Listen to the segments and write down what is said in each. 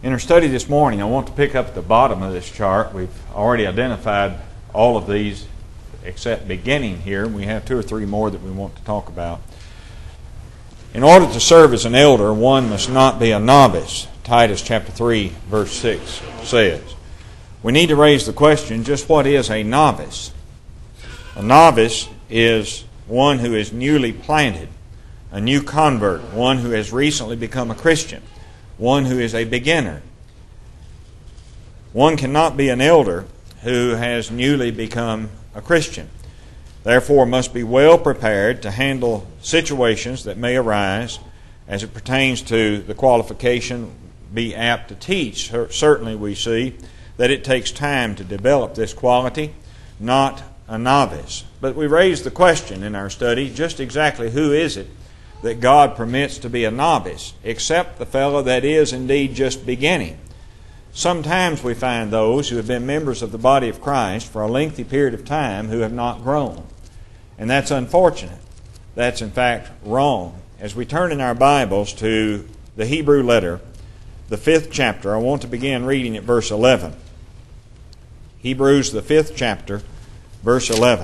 In our study this morning, I want to pick up at the bottom of this chart. We've already identified all of these except beginning here. We have two or three more that we want to talk about. In order to serve as an elder, one must not be a novice. Titus chapter 3, verse 6 says. We need to raise the question, just what is a novice? A novice is one who is newly planted, a new convert, one who has recently become a Christian, one who is a beginner. One cannot be an elder who has newly become a Christian. Therefore, must be well prepared to handle situations that may arise as it pertains to the qualification, be apt to teach. Certainly we see that it takes time to develop this quality, not a novice. But we raise the question in our study, just exactly who is it that God permits to be a novice, except the fellow that is indeed just beginning. Sometimes we find those who have been members of the body of Christ for a lengthy period of time who have not grown. And that's unfortunate. That's in fact wrong. As we turn in our Bibles to the Hebrew letter, the 5th chapter, I want to begin reading at verse 11. Hebrews, the 5th chapter, verse 11.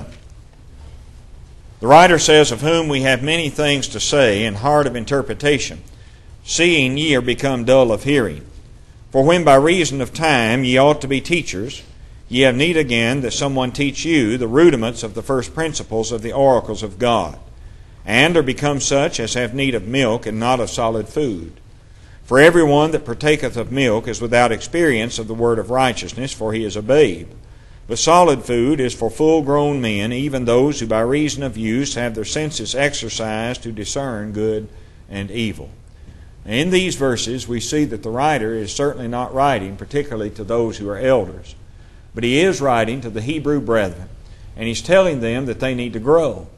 The writer says, of whom we have many things to say and hard of interpretation, seeing ye are become dull of hearing. For when by reason of time ye ought to be teachers, ye have need again that someone teach you the rudiments of the first principles of the oracles of God, and are become such as have need of milk and not of solid food. For every one that partaketh of milk is without experience of the word of righteousness, for he is a babe. But solid food is for full-grown men, even those who by reason of use have their senses exercised to discern good and evil. In these verses, we see that the writer is certainly not writing particularly to those who are elders, but he is writing to the Hebrew brethren, and he's telling them that they need to grow.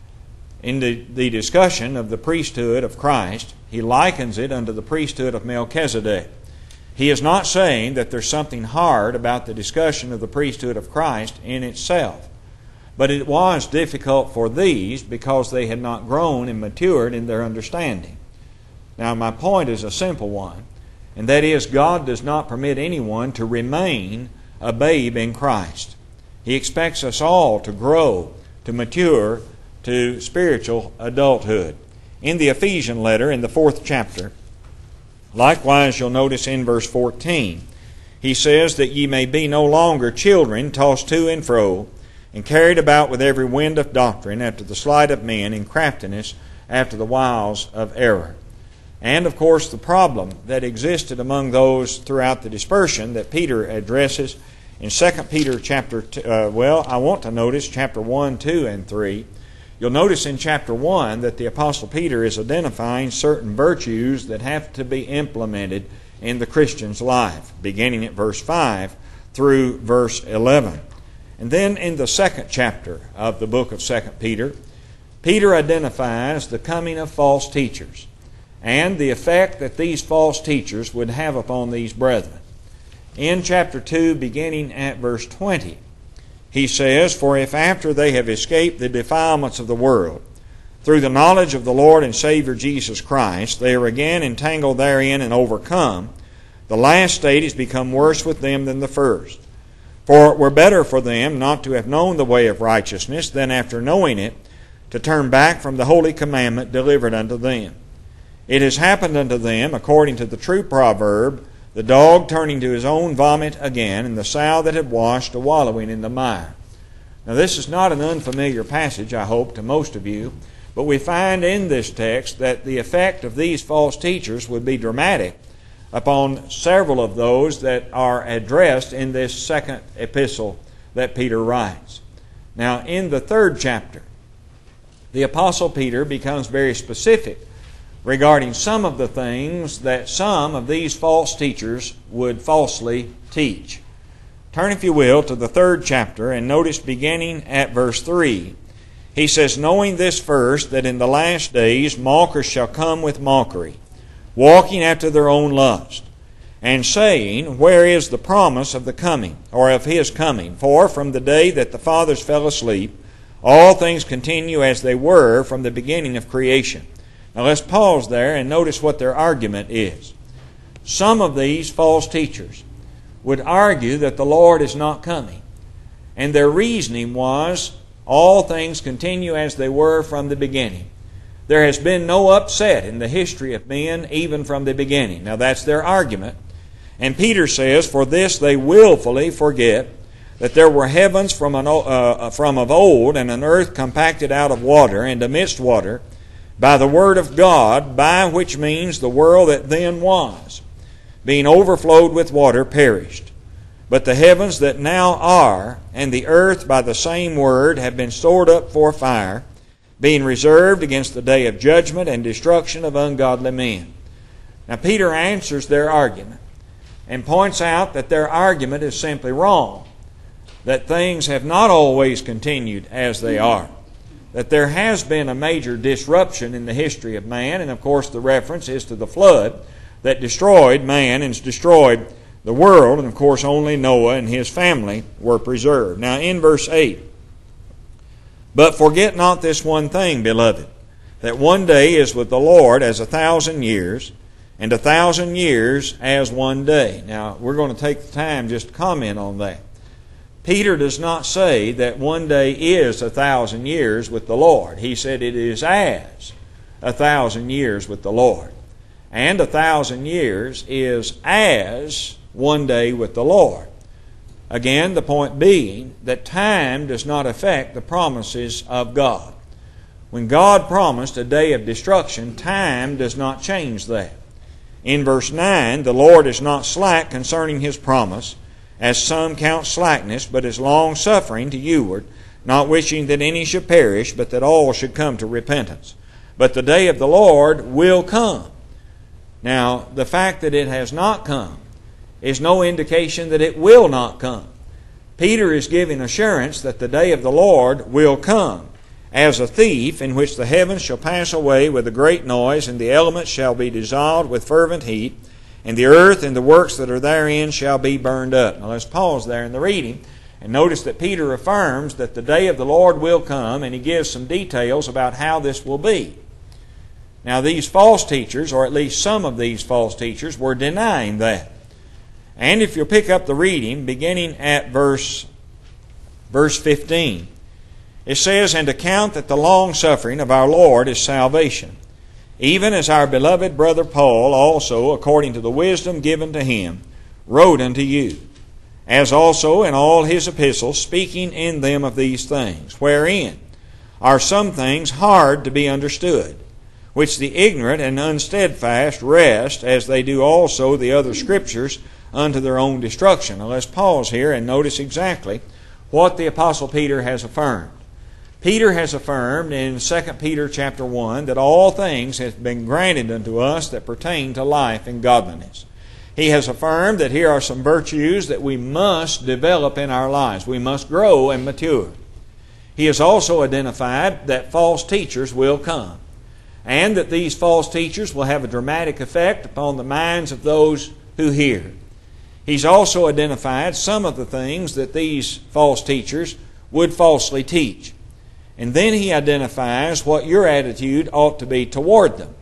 In the discussion of the priesthood of Christ, he likens it unto the priesthood of Melchizedek. He is not saying that there's something hard about the discussion of the priesthood of Christ in itself, but it was difficult for these because they had not grown and matured in their understanding. Now, my point is a simple one, and that is God does not permit anyone to remain a babe in Christ. He expects us all to grow, to mature, to spiritual adulthood. In the Ephesian letter, in the 4th chapter, likewise you'll notice in verse 14, he says that ye may be no longer children tossed to and fro, and carried about with every wind of doctrine after the sleight of men, in craftiness after the wiles of error. And, of course, the problem that existed among those throughout the dispersion that Peter addresses in 2 Peter chapter 2, I want to notice chapter 1, 2, and 3. You'll notice in chapter 1 that the Apostle Peter is identifying certain virtues that have to be implemented in the Christian's life, beginning at verse 5 through verse 11. And then in the 2nd chapter of the book of 2 Peter, Peter identifies the coming of false teachers and the effect that these false teachers would have upon these brethren. In chapter 2, beginning at verse 20, he says, for if after they have escaped the defilements of the world, through the knowledge of the Lord and Savior Jesus Christ, they are again entangled therein and overcome, the last state is become worse with them than the first. For it were better for them not to have known the way of righteousness than after knowing it, to turn back from the holy commandment delivered unto them. It has happened unto them, according to the true proverb, the dog turning to his own vomit again, and the sow that had washed a wallowing in the mire. Now this is not an unfamiliar passage, I hope, to most of you, but we find in this text that the effect of these false teachers would be dramatic upon several of those that are addressed in this 2nd epistle that Peter writes. Now in the 3rd chapter, the Apostle Peter becomes very specific regarding some of the things that some of these false teachers would falsely teach. Turn, if you will, to the 3rd chapter and notice beginning at verse 3. He says, knowing this first, that in the last days mockers shall come with mockery, walking after their own lust, and saying, where is the promise of the coming, or of his coming? For from the day that the fathers fell asleep, all things continue as they were from the beginning of creation. Now let's pause there and notice what their argument is. some of these false teachers would argue that the Lord is not coming. And their reasoning was, all things continue as they were from the beginning. There has been no upset in the history of men, even from the beginning. Now that's their argument. And Peter says, for this they willfully forget that there were heavens from of old, and an earth compacted out of water and amidst water, by the word of God, by which means the world that then was, being overflowed with water, perished. But the heavens that now are, and the earth by the same word, have been stored up for fire, being reserved against the day of judgment and destruction of ungodly men. Now Peter answers their argument and points out that their argument is simply wrong, that things have not always continued as they are, that there has been a major disruption in the history of man, and of course the reference is to the flood that destroyed man and destroyed the world, and of course only Noah and his family were preserved. Now in verse 8, but forget not this one thing, beloved, that one day is with the Lord as 1,000 years, and 1,000 years as one day. Now we're going to take the time just to comment on that. Peter does not say that one day is 1,000 years with the Lord. He said it is as 1,000 years with the Lord. And 1,000 years is as one day with the Lord. Again, the point being that time does not affect the promises of God. When God promised a day of destruction, time does not change that. In verse 9, the Lord is not slack concerning His promise, as some count slackness, but is long-suffering to youward, not wishing that any should perish, but that all should come to repentance. But the day of the Lord will come. Now, the fact that it has not come is no indication that it will not come. Peter is giving assurance that the day of the Lord will come, as a thief, in which the heavens shall pass away with a great noise, and the elements shall be dissolved with fervent heat, and the earth and the works that are therein shall be burned up. Now let's pause there in the reading and notice that Peter affirms that the day of the Lord will come, and he gives some details about how this will be. Now these false teachers, or at least some of these false teachers, were denying that. And if you'll pick up the reading, beginning at verse 15, it says, and account that the long-suffering of our Lord is salvation, even as our beloved brother Paul also, according to the wisdom given to him, wrote unto you, as also in all his epistles, speaking in them of these things, wherein are some things hard to be understood, which the ignorant and unsteadfast wrest, as they do also the other Scriptures, unto their own destruction. Now let's pause here and notice exactly what the Apostle Peter has affirmed. Peter has affirmed in 2 Peter chapter 1 that all things have been granted unto us that pertain to life and godliness. He has affirmed that here are some virtues that we must develop in our lives. We must grow and mature. He has also identified that false teachers will come, and that these false teachers will have a dramatic effect upon the minds of those who hear. He's also identified some of the things that these false teachers would falsely teach. And then he identifies what your attitude ought to be toward them.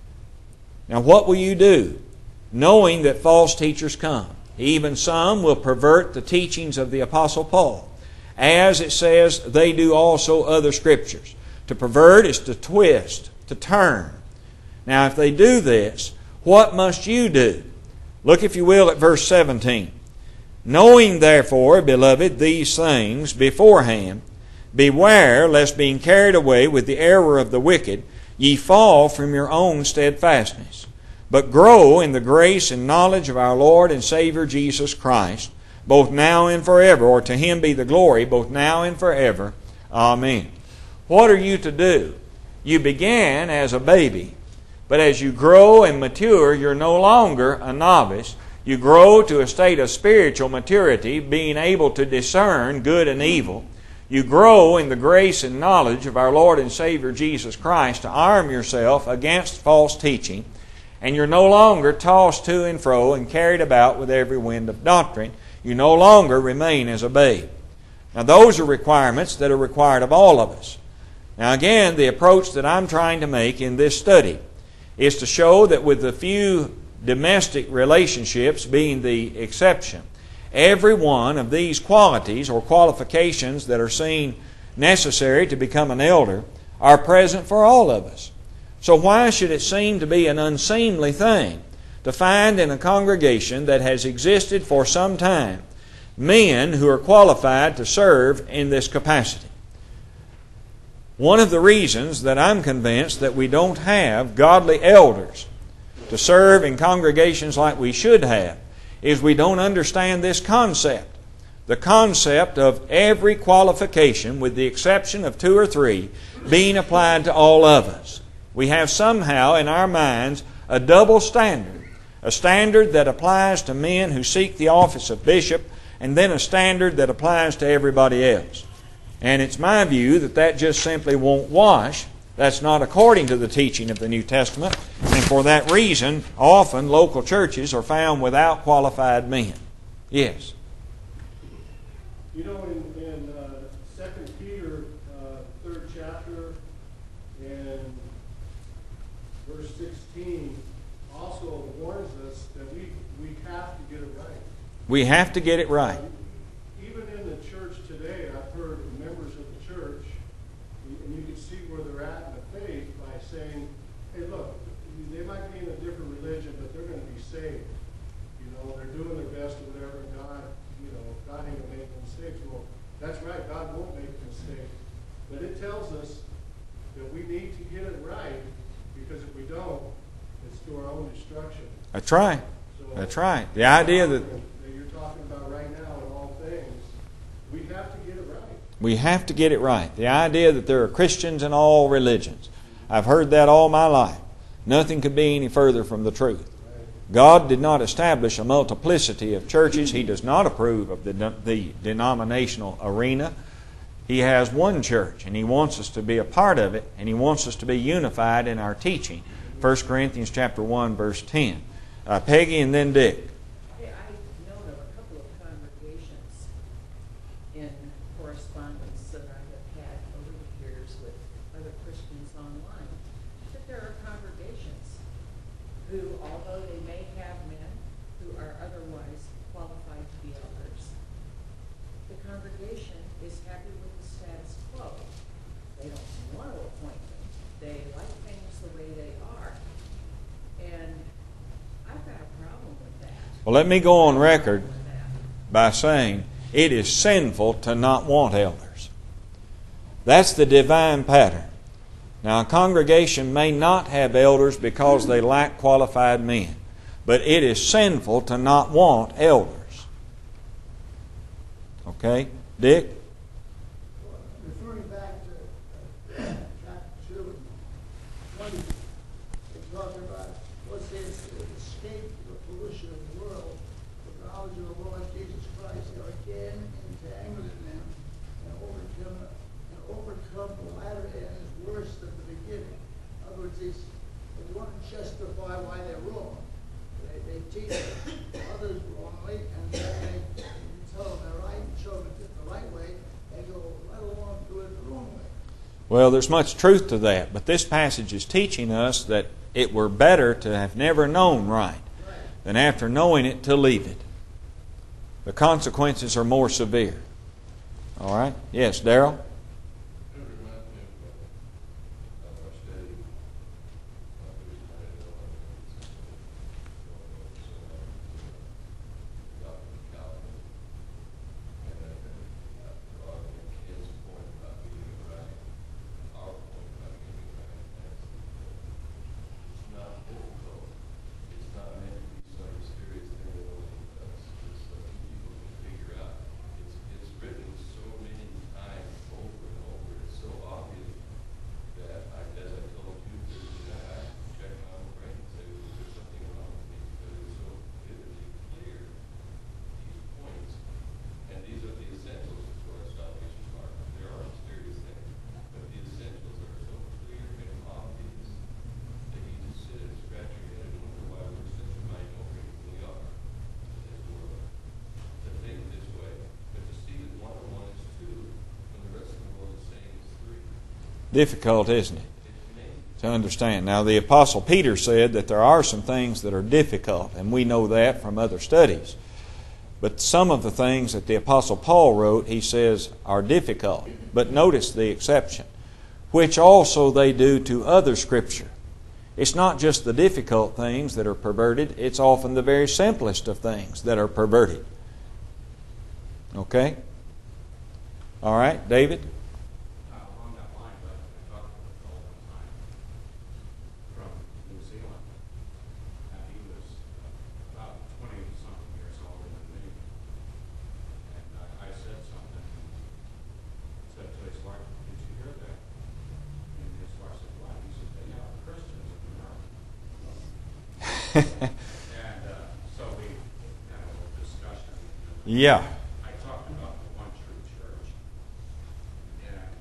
Now what will you do, knowing that false teachers come? Even some will pervert the teachings of the Apostle Paul. As it says, they do also other Scriptures. To pervert is to twist, to turn. Now if they do this, what must you do? Look, if you will, at verse 17. Knowing therefore, beloved, these things beforehand, beware lest being carried away with the error of the wicked, ye fall from your own steadfastness, but grow in the grace and knowledge of our Lord and Savior Jesus Christ, both now and forever, or to Him be the glory, both now and forever. Amen. What are you to do? You began as a baby, but as you grow and mature, you're no longer a novice. You grow to a state of spiritual maturity, being able to discern good and evil. You grow in the grace and knowledge of our Lord and Savior Jesus Christ to arm yourself against false teaching. And you're no longer tossed to and fro and carried about with every wind of doctrine. You no longer remain as a babe. Now those are requirements that are required of all of us. Now again, the approach that I'm trying to make in this study is to show that with the few domestic relationships being the exception. Every one of these qualities or qualifications that are seen necessary to become an elder are present for all of us. So why should it seem to be an unseemly thing to find in a congregation that has existed for some time men who are qualified to serve in this capacity? One of the reasons that I'm convinced that we don't have godly elders to serve in congregations like we should have is we don't understand this concept. The concept of every qualification, with the exception of 2 or 3, being applied to all of us. We have somehow in our minds a double standard. A standard that applies to men who seek the office of bishop, and then a standard that applies to everybody else. And it's my view that that just simply won't wash. That's not according to the teaching of the New Testament. And for that reason, often local churches are found without qualified men. Yes? You know, in 2 Peter, 3rd chapter, and verse 16, also warns us that we have to get it right. We have to get it right. Even in the church today, I've heard members of the church, and you can see where they're at in the faith by saying, hey, look, they might be in a different religion, but they're going to be saved. You know, they're doing their best or whatever, and God ain't going to make mistakes. Well, that's right, God won't make a mistake. But it tells us that we need to get it right, because if we don't, it's to our own destruction. That's right. So, that's right. The idea that you're talking about right now in all things, we have to get it right. we have to get it right. The idea that there are Christians in all religions. I've heard that all my life. Nothing could be any further from the truth. God did not establish a multiplicity of churches. He does not approve of the denominational arena. He has one church, and He wants us to be a part of it, and He wants us to be unified in our teaching. 1 Corinthians chapter 1, verse 10. Peggy and then Dick. I know of a couple of congregations in correspondence that I have had over the years with other Christians online, that there are congregations who, although they may have men who are otherwise qualified to be elders, the congregation is happy with the status quo. They don't want to appoint them. They like things the way they are. And I've got a problem with that. Well, let me go on record by saying it is sinful to not want elders. That's the divine pattern. Now, a congregation may not have elders because they lack qualified men, but it is sinful to not want elders. Okay? Dick? Referring back to chapter 2 and 20, they talk about what says to escape the pollution of the world, the knowledge of the Lord Jesus Christ, they are again entangled in them and overcome the latter end is worse than the beginning. In other words, they want to justify why they're wrong. They teach others wrongly, and then they tell them they're right and show them the right way. They go right along doing it the wrong way. Well, there's much truth to that, but this passage is teaching us that it were better to have never known right than after knowing it to leave it. The consequences are more severe. All right? Yes, Darrell? Difficult, isn't it? to understand. Now, the Apostle Peter said that there are some things that are difficult, and we know that from other studies. But some of the things that the Apostle Paul wrote, he says, are difficult. But notice the exception, which also they do to other Scripture. It's not just the difficult things that are perverted, it's often the very simplest of things that are perverted. Okay? All right, David? Along that line, but I talked to a fellow one time from New Zealand, and he was about 20-something years older than me. And I said something, said to his wife, "Did you hear that?" And his wife said, "Why?" He said, "They have Christians in America." And so we had a little discussion. Yeah. I talked about the one true church, and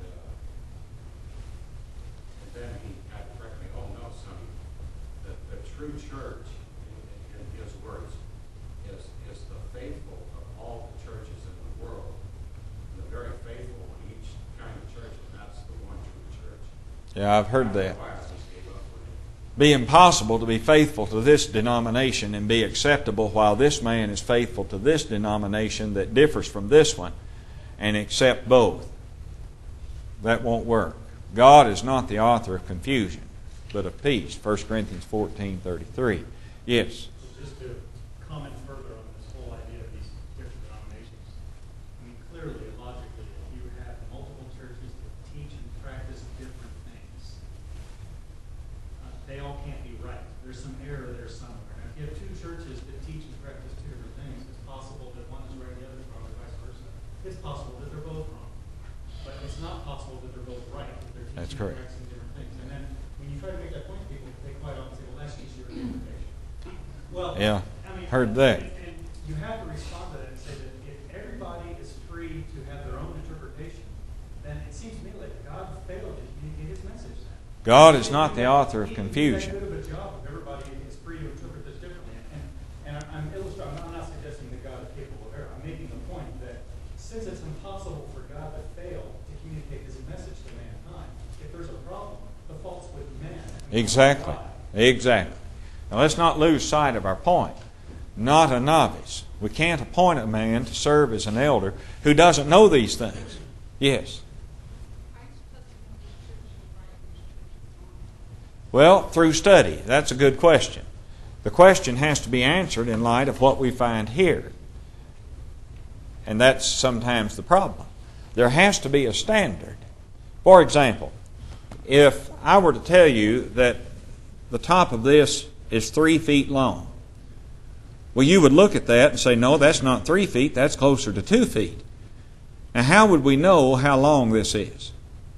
then he had to correct me. Oh no, son, the true church, in his words, is the faithful of all the churches in the world, the very faithful in each kind of church, and that's the one true church. Yeah, I've heard that. That's why I just gave up with it. Be impossible to be faithful to this denomination and be acceptable while this man is faithful to this denomination that differs from this one and accept both. That won't work. God is not the author of confusion, but of peace. 1 Corinthians 14:33. Yes. Just to comment further on this whole idea of these different denominations, I mean, clearly, logically, if you have multiple churches that teach and practice different things, they all can't be right. There's some error there somewhere. Now, if you have two churches that teach and practice two different things, it's possible that one is right, the other is wrong, or vice versa. It's possible that they're both wrong. But it's not possible that they're both right, if they're That's teaching and correct. practicing different things. And then when you try to make that point to people, they quite often say, well, that's just your interpretation. Well, Yeah, I mean, heard that. And you have to respond to that and say that if everybody is free to have their own interpretation, then it seems to me like God failed to communicate His message then. God is not the author of He did confusion. that good of a job if everybody is free to interpret this differently. And I'm illustrating. I'm not suggesting that God is capable of error. I'm making the point that since it's impossible for God to fail to communicate His message to mankind, if there's a problem, the fault's with man. Exactly. Exactly. Now let's not lose sight of our point. Not a novice. We can't appoint a man to serve as an elder who doesn't know these things. Yes. Well, through study. That's a good question. The question has to be answered in light of what we find here. And that's sometimes the problem. There has to be a standard. For example, if I were to tell you that the top of this is 3 feet long, well, you would look at that and say, no, that's not 3 feet, that's closer to 2 feet. Now, how would we know how long this is?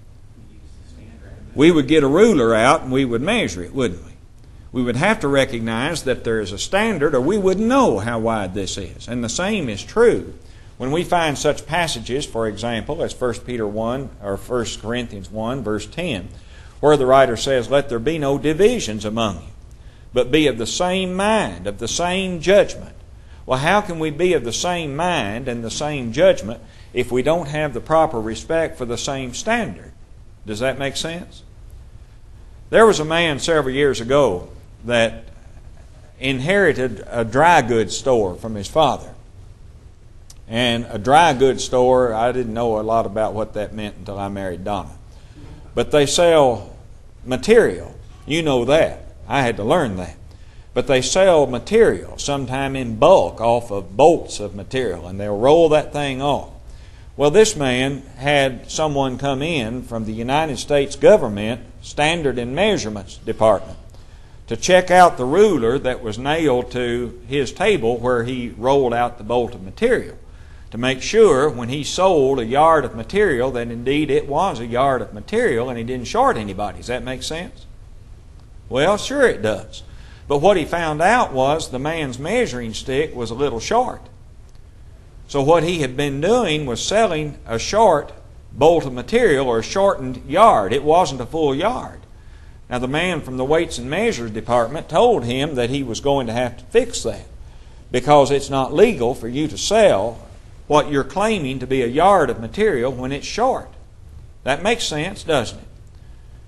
We would get a ruler out and we would measure it, wouldn't we? We would have to recognize that there is a standard or we wouldn't know how wide this is. And the same is true when we find such passages, for example, as 1 Peter 1 or 1 Corinthians 1, verse 10, where the writer says, "Let there be no divisions among you, but be of the same mind, of the same judgment." Well, how can we be of the same mind and the same judgment if we don't have the proper respect for the same standard? Does that make sense? There was a man several years ago that inherited a dry goods store from his father. And a dry goods store, I didn't know a lot about what that meant until I married Donna. But they sell material. You know that. I had to learn that. But they sell material, sometime in bulk, off of bolts of material, and they'll roll that thing off. Well, this man had someone come in from the United States government Standard and Measurements Department to check out the ruler that was nailed to his table where he rolled out the bolt of material, to make sure when he sold a yard of material that indeed it was a yard of material and he didn't short anybody. Does that make sense? Well, sure it does. But what he found out was the man's measuring stick was a little short. So what he had been doing was selling a short bolt of material or a shortened yard. It wasn't a full yard. Now the man from the Weights and Measures Department told him that he was going to have to fix that because it's not legal for you to sell what you're claiming to be a yard of material when it's short. That makes sense, doesn't it?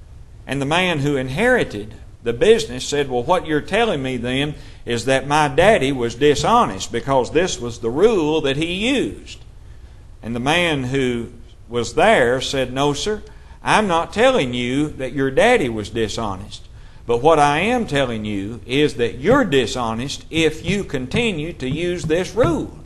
And the man who inherited the business said, well, what you're telling me then is that my daddy was dishonest because this was the rule that he used. And the man who was there said, no, sir, I'm not telling you that your daddy was dishonest. But what I am telling you is that you're dishonest if you continue to use this rule.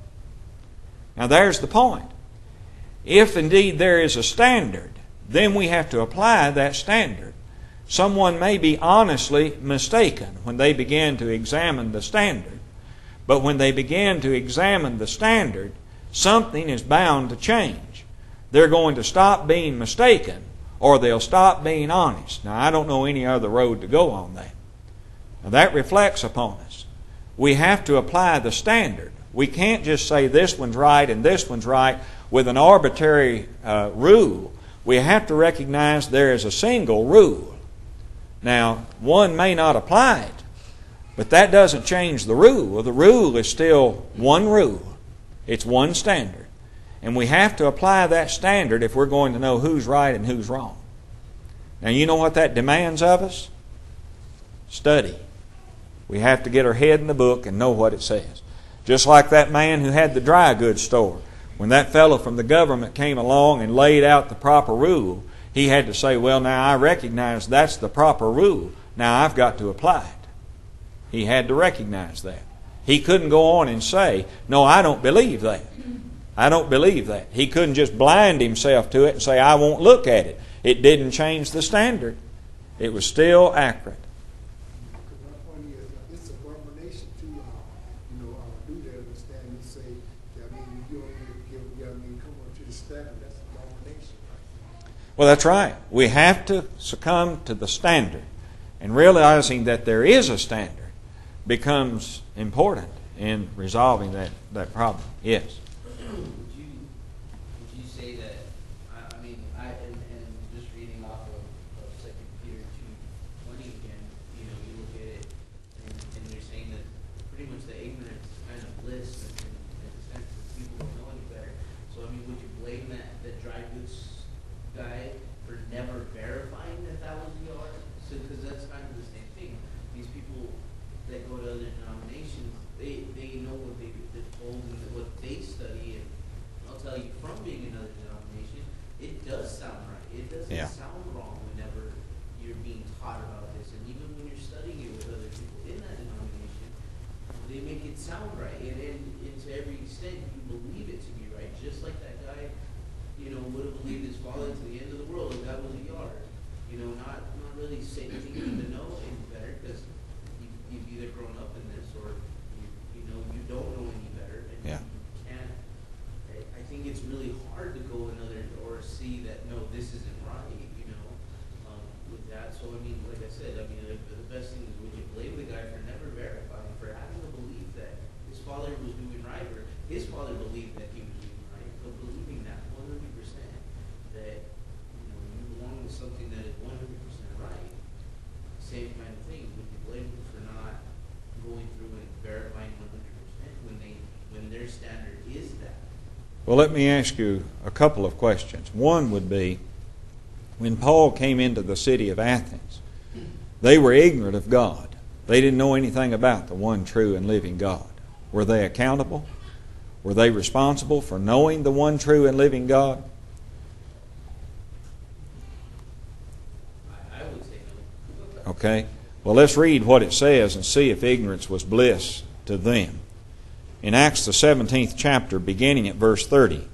Now there's the point. If indeed there is a standard, then we have to apply that standard. Someone may be honestly mistaken when they begin to examine the standard. But when they begin to examine the standard, something is bound to change. They're going to stop being mistaken, or they'll stop being honest. Now, I don't know any other road to go on that. Now, that reflects upon us. We have to apply the standard. We can't just say this one's right and this one's right with an arbitrary rule. We have to recognize there is a single rule. Now, one may not apply it, but that doesn't change the rule. The rule is still one rule. It's one standard. And we have to apply that standard if we're going to know who's right and who's wrong. Now, you know what that demands of us? Study. We have to get our head in the book and know what it says. Just like that man who had the dry goods store. When that fellow from the government came along and laid out the proper rule, he had to say, well, now I recognize that's the proper rule. Now I've got to apply it. He had to recognize that. He couldn't go on and say, no, I don't believe that. I don't believe that. He couldn't just blind himself to it and say, I won't look at it. It didn't change the standard. It was still accurate. Because my point is, it's an abomination to do that understand and say, you don't come up to the standard. That's an abomination. Well, that's right. We have to succumb to the standard. And realizing that there is a standard becomes important in resolving that problem. Yes? Would you say that, and just reading off of 2 Peter 2:20 again, you look at it and you're saying that pretty much the ignorance is kind of bliss in the sense that people don't know any better. So, would you blame that dry goods guy for never verifying that was yours? So, because that's kind of the same thing. These people that go to other denominations, they know what they're told and what they study, and I'll tell you, from being in another denomination, it does sound right. It doesn't sound wrong whenever you're being taught about this, and even when you're studying it with other people in that denomination, they make it sound right, and to every extent, you believe it to be right, just like that guy, would have believed his father to the end of the world if that was a yard. Not really saying anything to know any better, because you've either grown up in this or you don't know any better, and you can't. I think it's really hard to go another or see that no, this isn't right. With that. So like I said, the best thing is, would you blame the guy for never verifying, for having the belief that his father was doing right, or his father believed that he was doing right, but believing that 100% that you belong to something that is 100% right. Same kind of thing. Would you blame them for not going through and verifying 100% when their standard is that? Well, let me ask you a couple of questions. One would be, when Paul came into the city of Athens, they were ignorant of God. They didn't know anything about the one true and living God. Were they accountable? Were they responsible for knowing the one true and living God? I would say no. Okay. Well, let's read what it says and see if ignorance was bliss to them. In Acts the 17th chapter, beginning at verse 30.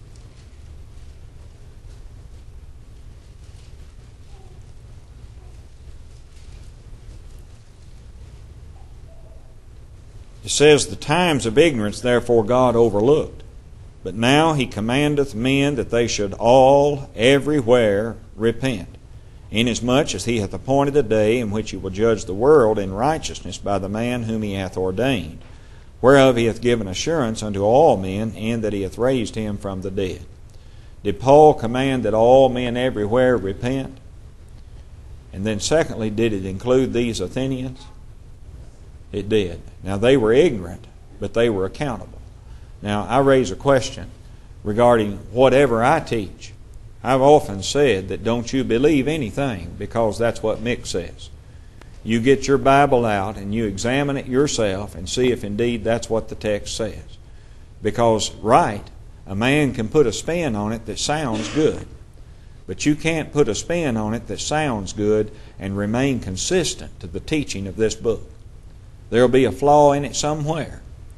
It says, the times of ignorance therefore God overlooked. But now He commandeth men that they should all everywhere repent, inasmuch as He hath appointed a day in which He will judge the world in righteousness by the man whom He hath ordained, whereof He hath given assurance unto all men, and that He hath raised Him from the dead. Did Paul command that all men everywhere repent? And then secondly, did it include these Athenians? It did. Now they were ignorant, but they were accountable. Now I raise a question regarding whatever I teach. I've often said that don't you believe anything, because that's what Mick says. You get your Bible out and you examine it yourself and see if indeed that's what the text says. Because, right, a man can put a spin on it that sounds good. But you can't put a spin on it that sounds good and remain consistent to the teaching of this book. There'll be a flaw in it somewhere.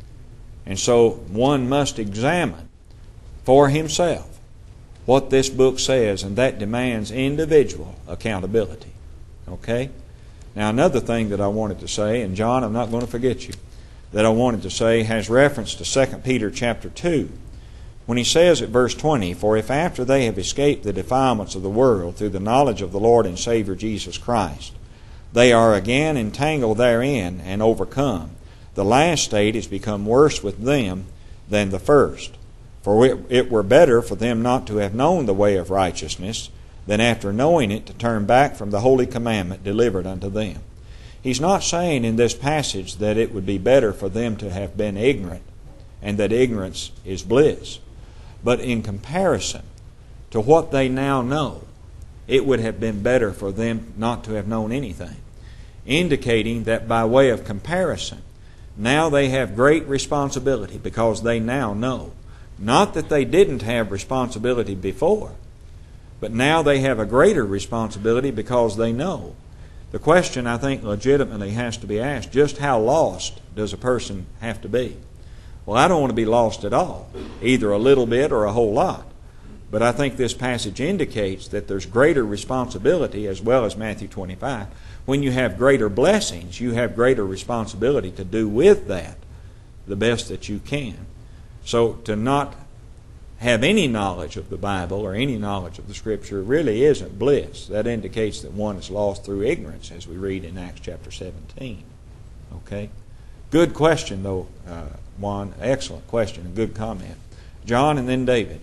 And so one must examine for himself what this book says, and that demands individual accountability. Okay? Now, another thing that I wanted to say, and John, I'm not going to forget you, that I wanted to say has reference to 2 Peter chapter 2. When he says at verse 20, "For if after they have escaped the defilements of the world through the knowledge of the Lord and Savior Jesus Christ, they are again entangled therein and overcome, the last state is become worse with them than the first. For it were better for them not to have known the way of righteousness, than after knowing it to turn back from the holy commandment delivered unto them." He's not saying in this passage that it would be better for them to have been ignorant and that ignorance is bliss. But in comparison to what they now know, it would have been better for them not to have known anything. Indicating that by way of comparison, now they have great responsibility because they now know. Not that they didn't have responsibility before, but now they have a greater responsibility because they know. The question, I think, legitimately has to be asked, just how lost does a person have to be? Well, I don't want to be lost at all, either a little bit or a whole lot. But I think this passage indicates that there's greater responsibility, as well as Matthew 25. When you have greater blessings, you have greater responsibility to do with that the best that you can. So to not have any knowledge of the Bible or any knowledge of the Scripture really isn't bliss. That indicates that one is lost through ignorance, as we read in Acts chapter 17. Okay? Good question, though, Juan. Excellent question. A good comment. John and then David.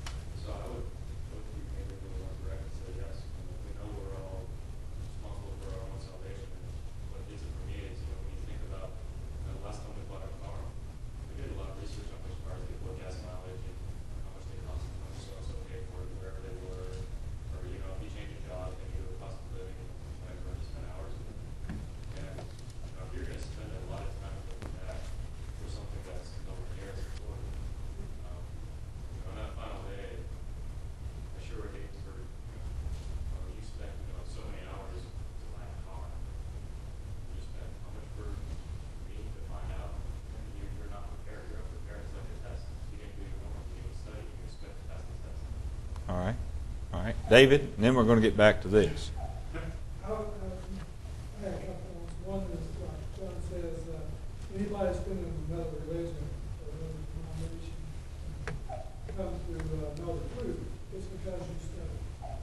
So I would maybe go more direct and say yes. We know we're all responsible for our own salvation. And what gets it for me is, when you think about the last time we bought a car, we did a lot of research on which cars get what gas mileage and how much they cost, and how much so pay for it, wherever they were, or if you change your job, maybe the cost of living, whatever, to spend hours with it. And if you're going to spend a lot of time looking back for something that's nowhere near as important, on that final day, I sure would hate for you spent so many hours to buy a car. You spent how much for me to find out, and you're not prepared. You're unprepared. It's like a test. You didn't do your homework. You didn't study. You expect to pass the test. All right. All right. David, and then we're going to get back to this. I had a couple of ones. One is, like John says, anybody that's been in another religion or another denomination comes to know the truth, it's because you study.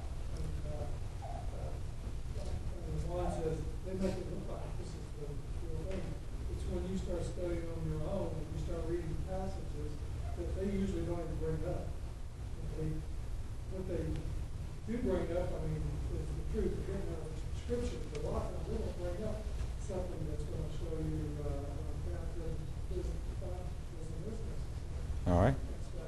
And Juan says, they make it look like this is the real thing. It's when you start studying on your own and you start reading passages that they usually don't even bring up. What they do bring up, I mean, is the truth. They bring up Scripture. A lot of them will bring up something that's going to show you baptism, this, and this. All right.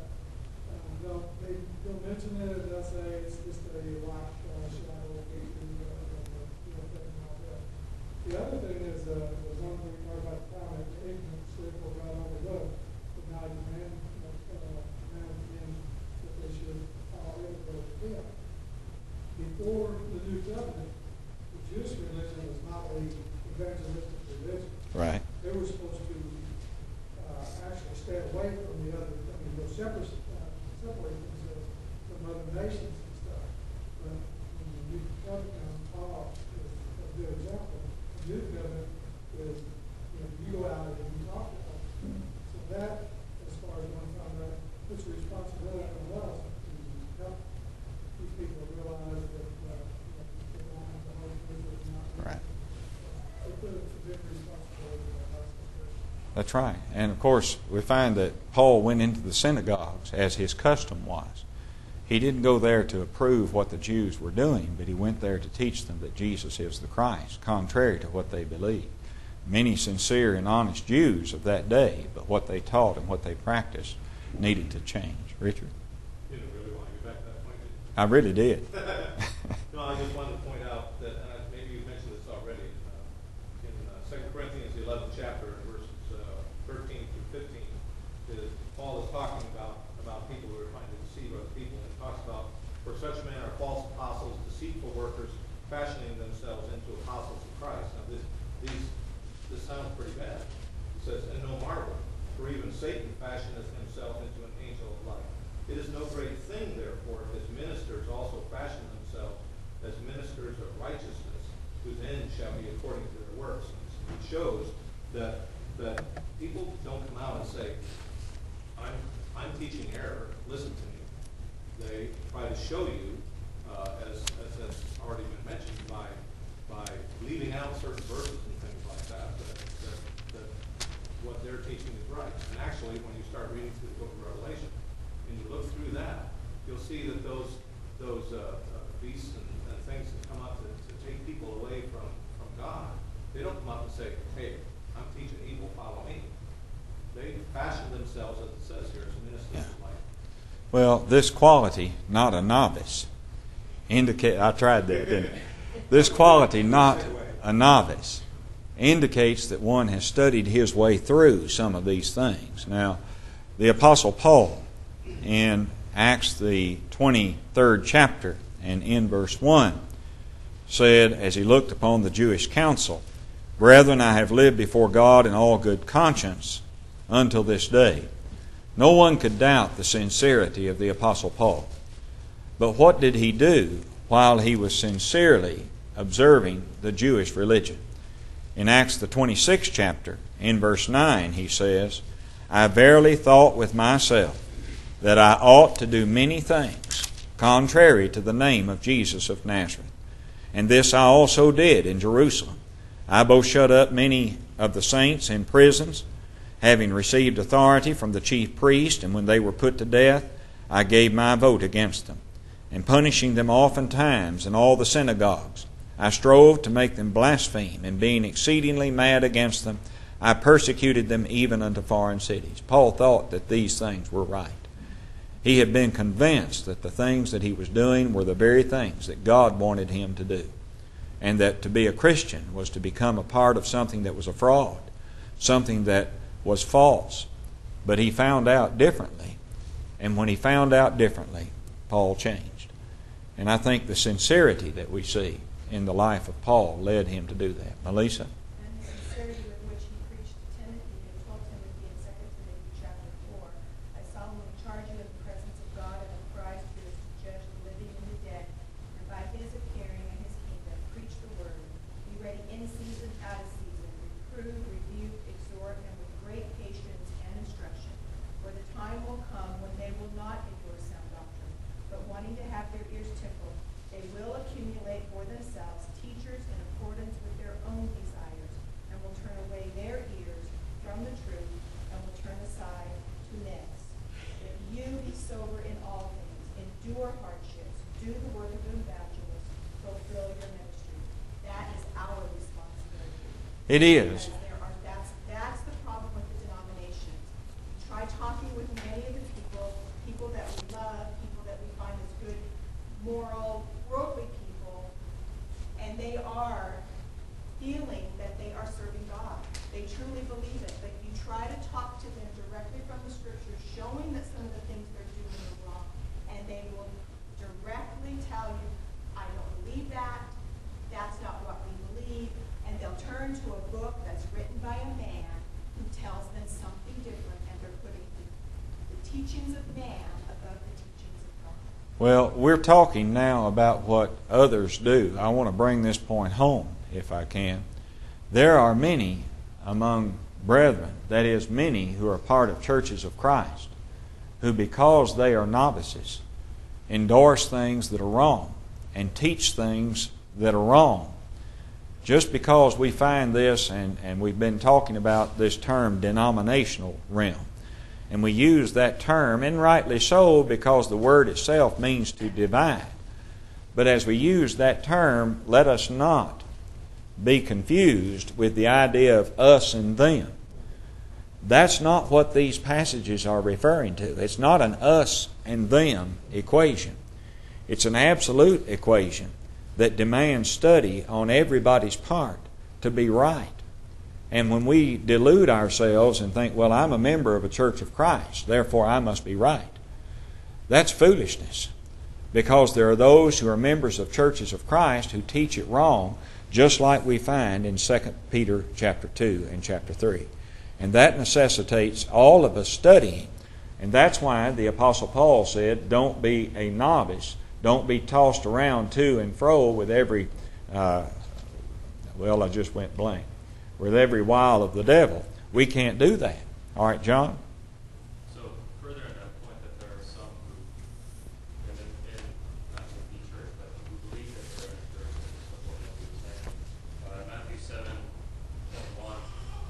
They'll mention it, they'll say it's just a light shadow, thing and all that. The other thing is, the one thing we talked about the time that ignorance, therefore God overlooked, but now you man again that they should follow it or him. Before the New Covenant, the Jewish religion was not a evangelistic religion. Right. They were supposed to actually stay away from the other, go separate themselves from other nations and stuff. But when the New Covenant, Paul is a good example. The New Covenant is, you go out and you talk to them. So that, as far as one found out, puts a responsibility on us to help these people realize that they don't have the Holy Spirit and not. Right. So it puts a big responsibility on us. That's right. And of course, we find that Paul went into the synagogues as his custom was. He didn't go there to approve what the Jews were doing, but he went there to teach them that Jesus is the Christ, contrary to what they believed. Many sincere and honest Jews of that day, but what they taught and what they practiced needed to change. Richard? You know, really want to get back to that point that I really did. No, I just wanted to point out that, and maybe you mentioned this already, in 2 Corinthians, the 11th chapter, verses 13 through 15, Paul is talking about people who are trying to deceive other people. And he talks about, for such men are false apostles, deceitful workers, fashioning themselves into apostles of Christ. Now, this sounds pretty bad. He says, and no marvel, for even Satan fashioneth himself into an angel of light. It is no great thing, therefore, if his ministers also fashion themselves as ministers of righteousness, whose end shall be according to their works. It shows that people don't come out and say, I'm teaching error, listen to me. They try to show you, as has already been mentioned, by leaving out certain verses and things like that what they're teaching is right. And actually, when you start reading through the book of Revelation, and you look through that, you'll see that those beasts and things that come up to take people away from God, they don't come up and say, hey, I'm teaching evil, follow me. They fashion themselves, as it says here, as ministers of light. Well, this quality, not a novice, I tried that, didn't I? This quality, not a novice, indicates that one has studied his way through some of these things. Now, the Apostle Paul, in Acts the 23rd chapter and in verse 1, said, as he looked upon the Jewish council, Brethren, I have lived before God in all good conscience until this day. No one could doubt the sincerity of the Apostle Paul. But what did he do while he was sincerely observing the Jewish religion? In Acts the 26th chapter, in verse 9, he says, I verily thought with myself that I ought to do many things contrary to the name of Jesus of Nazareth. And this I also did in Jerusalem. I both shut up many of the saints in prisons, having received authority from the chief priest, and when they were put to death, I gave my vote against them. And punishing them oftentimes in all the synagogues, I strove to make them blaspheme, and being exceedingly mad against them, I persecuted them even unto foreign cities. Paul thought that these things were right. He had been convinced that the things that he was doing were the very things that God wanted him to do, and that to be a Christian was to become a part of something that was a fraud, something that was false. But he found out differently, and when he found out differently, Paul changed. And I think the sincerity that we see in the life of Paul led him to do that. Melissa? And the sincerity with which he preached to Timothy and told Timothy in 2 Timothy chapter 4, I solemnly charge you in the presence of God and of Christ, who is to judge the living and the dead, and by his appearing in his kingdom, preach the word. Be ready in season, out of season, reprove, rebuke, exhort, and with great patience and instruction. For the time will come when they will not endure sound doctrine, but wanting to have their ears tickled, they will accumulate for themselves teachers in accordance with their own desires, and will turn away their ears from the truth, and will turn aside to myths. But you be sober in all things, endure hardships, do the work of an evangelist, fulfill your ministry. That is our responsibility. It is. That's the problem with the denominations. Try talking with many of the people that we love, people that we find as good, moral, worldly people, and they are feeling that they are serving God. They truly believe it, but you try to talk to them directly from the scriptures, showing that some of the things they're doing are wrong, and they will directly tell you, I don't believe that, that's not what we believe, and they'll turn to a book that's written by a man who tells them something different, and they're putting the teachings of man above the teachings of God. Well, we're talking now about what others do. I want to bring this point home, if I can. There are many among brethren, that is, many who are part of churches of Christ, who, because they are novices, endorse things that are wrong and teach things that are wrong. Just because we find this, and we've been talking about this term denominational realm, and we use that term, and rightly so, because the word itself means to divide. But as we use that term, let us not be confused with the idea of us and them. That's not what these passages are referring to. It's not an us and them equation. It's an absolute equation that demands study on everybody's part to be right. And when we delude ourselves and think, well, I'm a member of a Church of Christ, therefore I must be right, that's foolishness. Because there are those who are members of churches of Christ who teach it wrong, just like we find in 2 Peter chapter 2 and chapter 3. And that necessitates all of us studying. And that's why the Apostle Paul said, don't be a novice. Don't be tossed around to and fro with every, I just went blank, with every wile of the devil. We can't do that. All right, John? So further on that point, that there are some who, and not to be church, but who believe that they're in a church and support what he was saying. Matthew 7:21.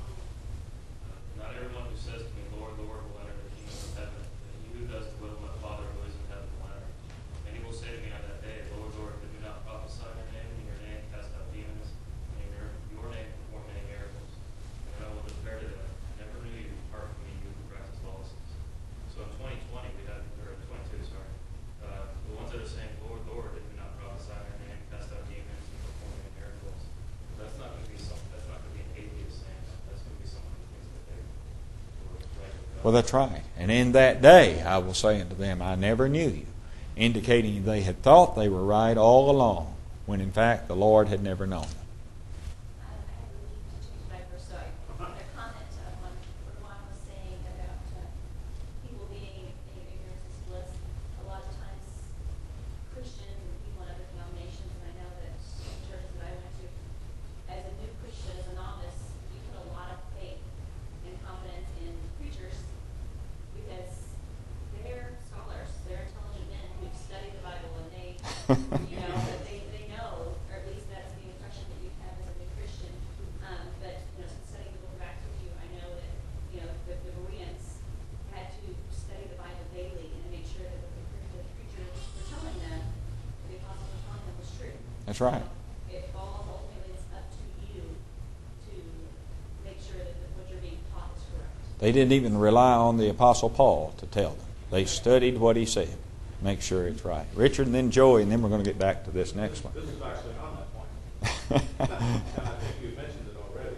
Not everyone who says to me, Lord, Lord, will enter the kingdom of heaven, but he who does the will of my Father who is in heaven will enter. And he will say to me on that day, Lord, Lord, did we not prophesy in your name, and in your name cast out demons, and in your name perform many miracles? And I will declare to them, I never knew you, depart from me, you who practice lawlessness. So in 2020, we had, or 22, sorry, the ones that are saying, Lord, Lord, did we not prophesy in your name, cast out demons, and perform many miracles? That's not going to be that's not going to be an atheist saying that. That's going to be someone who thinks that they were right with God. Well, that's right. And in that day I will say unto them, I never knew you, indicating they had thought they were right all along, when in fact the Lord had never known them. I have a need to change my verse, so I want to comment on what Ron was saying about people being in ignorance is bliss. A lot of times Christians and people in other denominations, and I know that some churches that I went to, as a new Christian, as a novice, you put a lot of faith and confidence in preachers because they're scholars, they're intelligent men who've studied the Bible, and they, that they know, or at least that's the impression that you have as a new Christian. But since studying the book of Acts with you, I know that the Bereans had to study the Bible daily and make sure that what the preachers were telling them, the apostles were telling them, was true. That's right. It falls ultimately, it's up to you to make sure that what you're being taught is correct. They didn't even rely on the Apostle Paul to tell them. They studied what he said. Make sure it's right. Richard and then Joey, and then we're going to get back to this next one. This is actually on that point. And I think you mentioned it already.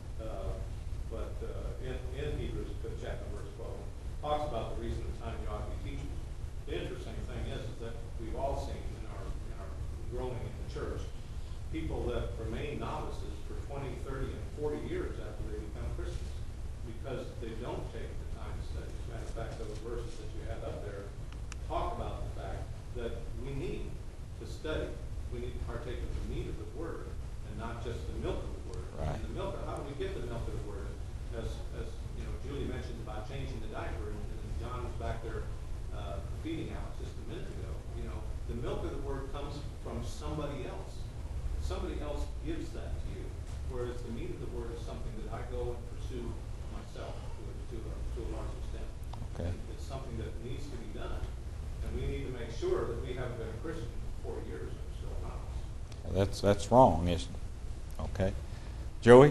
But in Hebrews chapter verse 12, talks about the reason of time you ought to be teachers. The interesting thing is that we've all seen in our growing in the church, people that remain novices for 20, 30, and 40 years after they become Christians because they don't take the time to study. As a matter of fact, those verses that you had up there talk about the fact that we need to study. We need to partake of the meat of the Word and not just the milk of the Word. Right. And the milk, how do we get the milk of the Word? As Julie mentioned about changing the diaper, and John was back there feeding Alex just a minute ago. The milk of the Word comes from somebody else. Somebody else gives that to you, whereas the meat of the Word is something that I go and pursue myself to a large extent. Okay. It's something that needs to be done. And we need to make sure that we haven't been a Christian for 4 years and still novice. That's wrong, isn't it? Okay. Joey?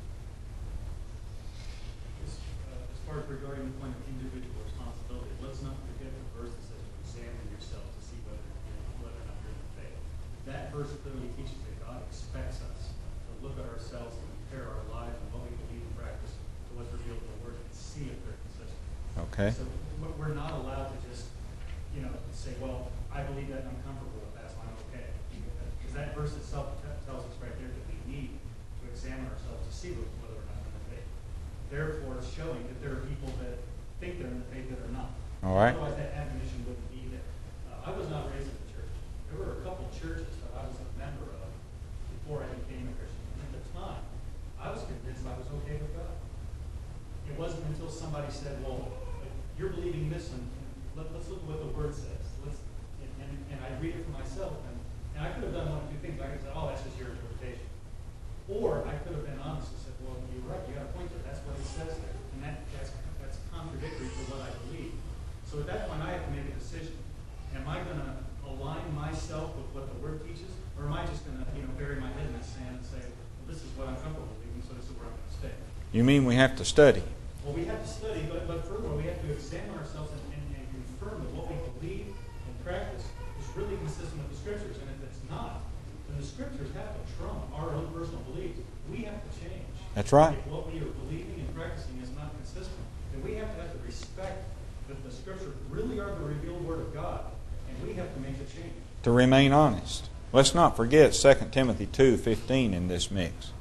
As far as regarding the point of individual responsibility, let's not forget the verse that says examine yourself to see whether or not you're in the faith. That verse clearly teaches that God expects us to look at ourselves and compare our lives and what we believe and practice to what's revealed in the Word and see if they're consistent. Okay. So we're not allowed to just say, well, I believe that and I'm comfortable with that, so I'm okay. Because that verse itself tells us right there that we need to examine ourselves to see whether or not we're in the faith. Therefore, it's showing that there are people that think they're in the faith that are not. All right. Otherwise, that admonition wouldn't be there. I was not raised in the church. There were a couple churches that I was a member of before I became a Christian. And at the time, I was convinced I was okay with God. It wasn't until somebody said, well, you're believing this, and let's look at what the Word says. And I read it for myself, and I could have done one of two things. I could have said, oh, that's just your interpretation. Or I could have been honest and said, well, you're right, you got a point there. That's what it says there. And that's contradictory to what I believe. So at that point, I have to make a decision. Am I going to align myself with what the Word teaches, or am I just going to bury my head in the sand and say, well, this is what I'm comfortable with, so this is where I'm going to stay? You mean we have to study? Well, we have to study, but furthermore, we have to examine ourselves and confirm that what we believe and practice is really consistent with the Scriptures. And if it's not, then the Scriptures have to trump our own personal beliefs. We have to change. That's right. If what we are believing and practicing is not consistent, then we have to respect that the Scriptures really are the revealed Word of God, and we have to make a change. To remain honest. Let's not forget 2 Timothy 2:15 in this mix.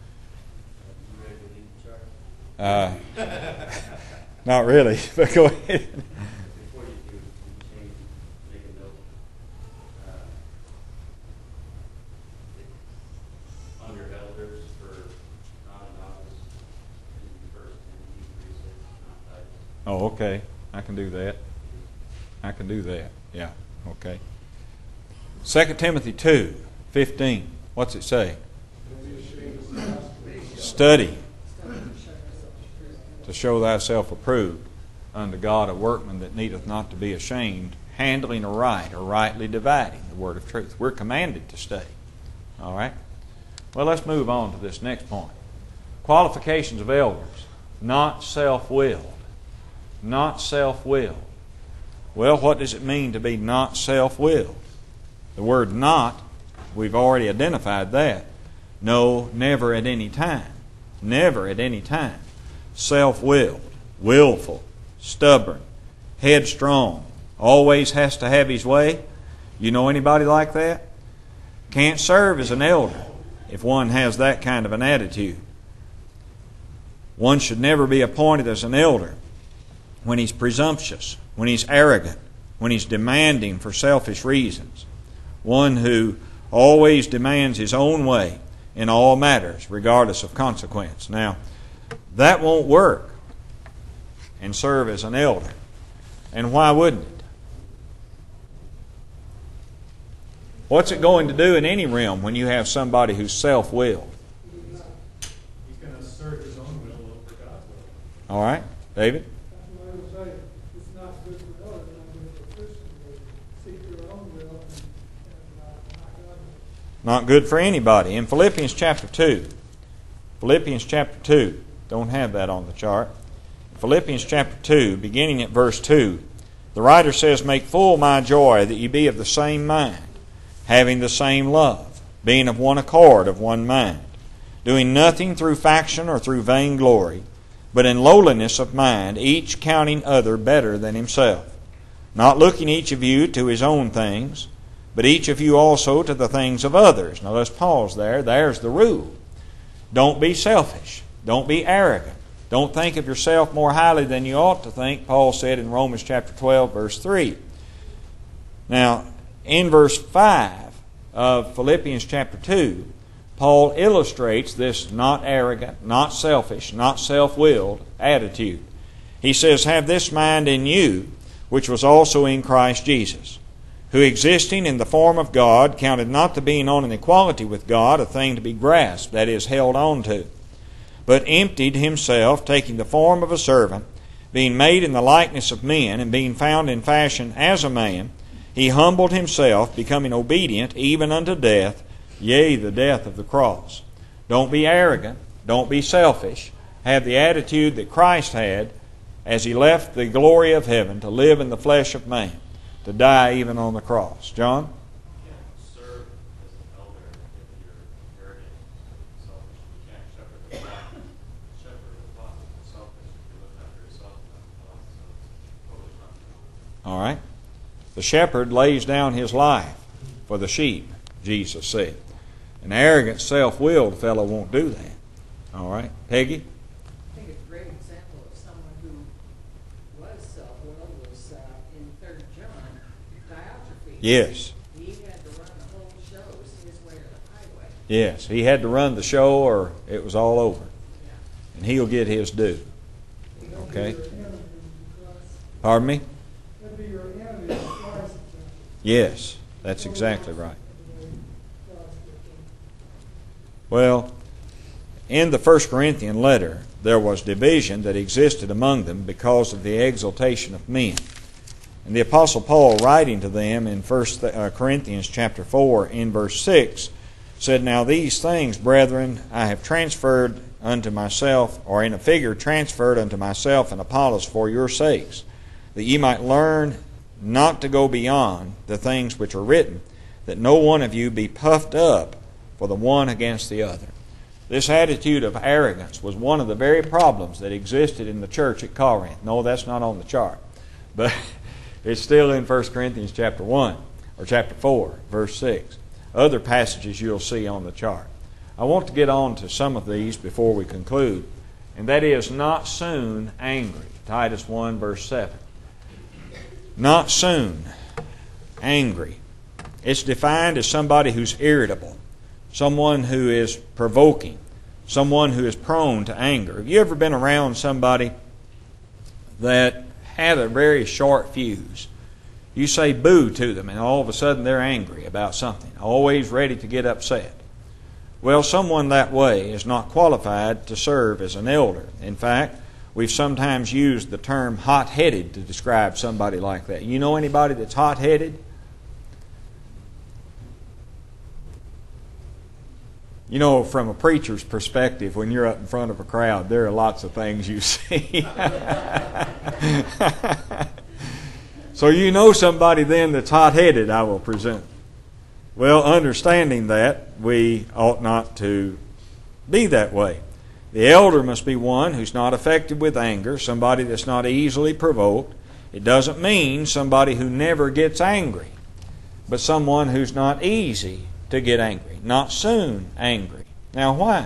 Not really, but go ahead. Before you do change, make a note. On your elders for non-novice, in 1 Timothy 3:6, not Titus. Oh, okay. I can do that. I can do that. Yeah, okay. 2 Timothy 2:15. What's it say? Study to show thyself approved unto God, a workman that needeth not to be ashamed, handling aright or rightly dividing the word of truth. We're commanded to study. All right? Well, let's move on to this next point. Qualifications of elders. Not self-willed. Not self-willed. Well, what does it mean to be not self-willed? The word not, we've already identified that. No, never at any time. Never at any time. Self-willed, willful, stubborn, headstrong, always has to have his way. You know anybody like that? Can't serve as an elder if one has that kind of an attitude. One should never be appointed as an elder when he's presumptuous, when he's arrogant, when he's demanding for selfish reasons. One who always demands his own way in all matters, regardless of consequence. Now, that won't work and serve as an elder. And why wouldn't it? What's it going to do in any realm when you have somebody who's self-willed? He's going to assert his own will over God's will. All right, David? That's why I would say it's not good for others, not good for Christians to seek their own will and not God's will. Not good for anybody. In Philippians chapter 2, Philippians chapter 2, don't have that on the chart. Philippians chapter 2, beginning at verse 2, the writer says, "Make full my joy that ye be of the same mind, having the same love, being of one accord, of one mind, doing nothing through faction or through vainglory, but in lowliness of mind, each counting other better than himself, not looking each of you to his own things, but each of you also to the things of others." Now let's pause there. There's the rule. Don't be selfish. Don't be arrogant. Don't think of yourself more highly than you ought to think, Paul said in Romans chapter 12, verse 3. Now, in verse 5 of Philippians chapter 2, Paul illustrates this not arrogant, not selfish, not self-willed attitude. He says, "Have this mind in you, which was also in Christ Jesus, who existing in the form of God, counted not the being on an equality with God a thing to be grasped, that is, held on to, but emptied himself, taking the form of a servant, being made in the likeness of men, and being found in fashion as a man, he humbled himself, becoming obedient even unto death, yea, the death of the cross." Don't be arrogant. Don't be selfish. Have the attitude that Christ had as he left the glory of heaven to live in the flesh of man, to die even on the cross. John? You can't serve as an elder if you're arrogant and selfish. You can't shepherd the flock. Shepherd the flock is selfish. If you look after yourself, not the flock. So it's totally not. All right. The shepherd lays down his life for the sheep, Jesus said. An arrogant, self-willed fellow won't do that. All right. Peggy? I think a great example of someone who was self-willed was in 3 John, Diotrephes. Yes. He had to run the whole show, see his way to the highway. Yes. He had to run the show or it was all over. Yeah. And he'll get his due. Okay? Your enemy because Pardon me? that'd be your enemy in Christ. Yes. That's exactly right. Well, in the 1 Corinthian letter, there was division that existed among them because of the exaltation of men. And the Apostle Paul, writing to them in 1 Corinthians chapter 4, in verse 6, said, "Now these things, brethren, I have transferred unto myself, or in a figure transferred unto myself and Apollos for your sakes, that ye might learn not to go beyond the things which are written, that no one of you be puffed up for the one against the other. This attitude of arrogance was one of the very problems that existed in the church at Corinth. No, that's not on the chart, but it's still in 1 Corinthians chapter 1 or chapter 4, verse 6. Other passages you'll see on the chart. I want to get on to some of these before we conclude, and that is not soon angry. Titus 1, verse 7. Not soon angry. It's defined as somebody who's irritable, someone who is provoking, someone who is prone to anger. Have you ever been around somebody that had a very short fuse? You say boo to them, and all of a sudden they're angry about something, always ready to get upset. Well, someone that way is not qualified to serve as an elder. In fact, we've sometimes used the term hot-headed to describe somebody like that. You know anybody that's hot-headed? You know, from a preacher's perspective, when you're up in front of a crowd, there are lots of things you see. So you know somebody then that's hot-headed, I will presume. Well, understanding that, we ought not to be that way. The elder must be one who's not affected with anger, somebody that's not easily provoked. It doesn't mean somebody who never gets angry, but someone who's not easy to get angry, not soon angry. Now, why?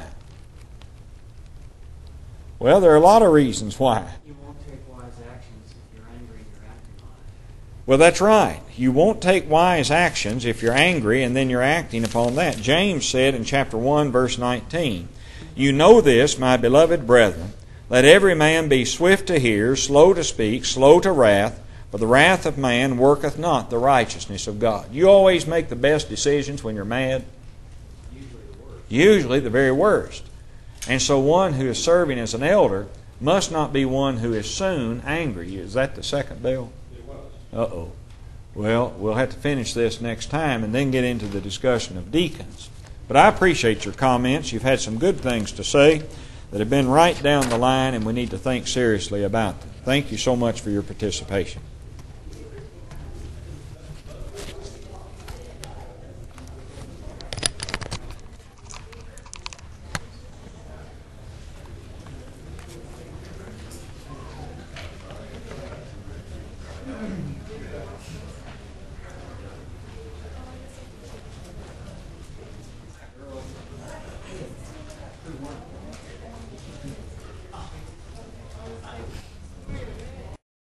Well, there are a lot of reasons why. You won't take wise actions if you're angry and you're acting on it. Well, that's right. You won't take wise actions if you're angry and then you're acting upon that. James said in chapter 1, verse 19, "You know this, my beloved brethren, let every man be swift to hear, slow to speak, slow to wrath, for the wrath of man worketh not the righteousness of God." You always make the best decisions when you're mad? Usually the very worst. And so one who is serving as an elder must not be one who is soon angry. Is that the second bell? It was. Uh-oh. Well, we'll have to finish this next time and then get into the discussion of deacons. But I appreciate your comments. You've had some good things to say that have been right down the line, and we need to think seriously about them. Thank you so much for your participation.